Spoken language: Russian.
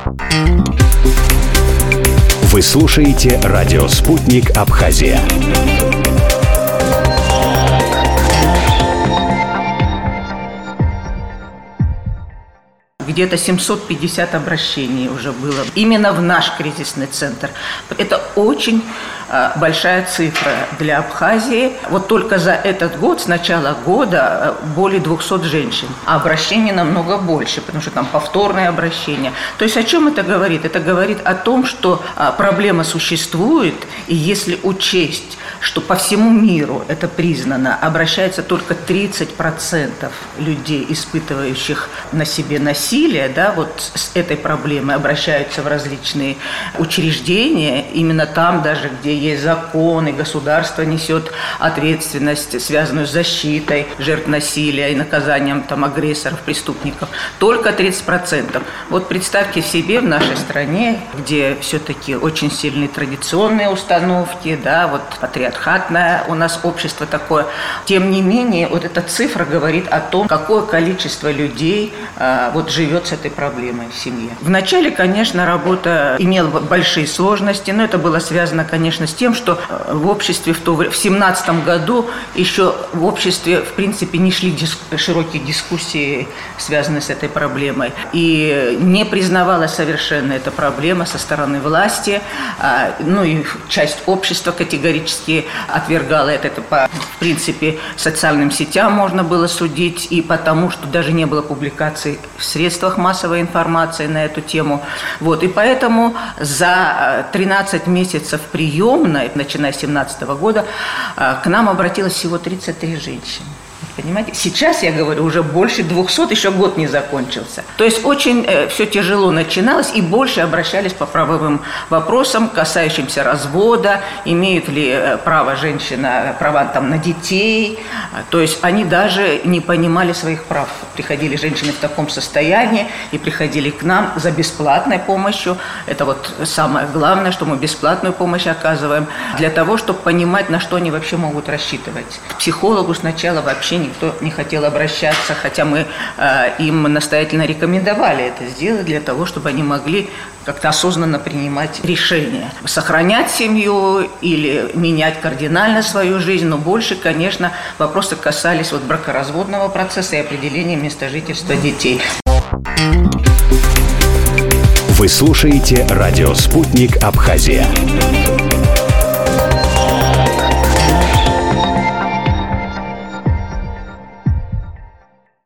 Вы слушаете радио «Спутник Абхазия». Где-то 750 обращений уже было именно в наш кризисный центр. Это очень большая цифра для Абхазии. Вот только за этот год, с начала года, более 200 женщин. А обращений намного больше, потому что там повторные обращения. То есть о чем это говорит? Это говорит о том, что проблема существует, и если учесть, что по всему миру это признано, обращается только 30% людей, испытывающих на себе насилие, да, вот с этой проблемой обращаются в различные учреждения, именно там даже, где есть закон, и государство несет ответственность, связанную с защитой жертв насилия и наказанием там агрессоров, преступников, только 30%. Вот представьте себе, в нашей стране, где все-таки очень сильные традиционные установки, да, вот патриархатное у нас общество такое, тем не менее, вот эта цифра говорит о том, какое количество людей вот живет с этой проблемой в семье. Вначале, конечно, работа имела большие сложности, но это было связано, конечно, с тем, что в обществе в 2017 году еще в обществе, в принципе, не шли широкие дискуссии, связанные с этой проблемой. И не признавалась совершенно эта проблема со стороны власти. Ну и часть общества категорически отвергала это. Это по, в принципе, социальным сетям можно было судить, и потому, что даже не было публикаций в средствах массовой информации на эту тему. Вот. И поэтому за 13 месяцев приемной, начиная с 2017 года, к нам обратилось всего 33 женщины. Понимаете? Сейчас, я говорю, уже больше 200, еще год не закончился. То есть очень все тяжело начиналось, и больше обращались по правовым вопросам, касающимся развода, имеют ли право женщина, права там на детей. То есть они даже не понимали своих прав. Приходили женщины в таком состоянии и приходили к нам за бесплатной помощью. Это вот самое главное, что мы бесплатную помощь оказываем, для того, чтобы понимать, на что они вообще могут рассчитывать. К психологу сначала вообще никто не хотел обращаться, хотя мы им настоятельно рекомендовали это сделать для того, чтобы они могли как-то осознанно принимать решения. Сохранять семью или менять кардинально свою жизнь, но больше, конечно, вопросы касались вот бракоразводного процесса и определения места жительства детей. Вы слушаете радио «Спутник Абхазия».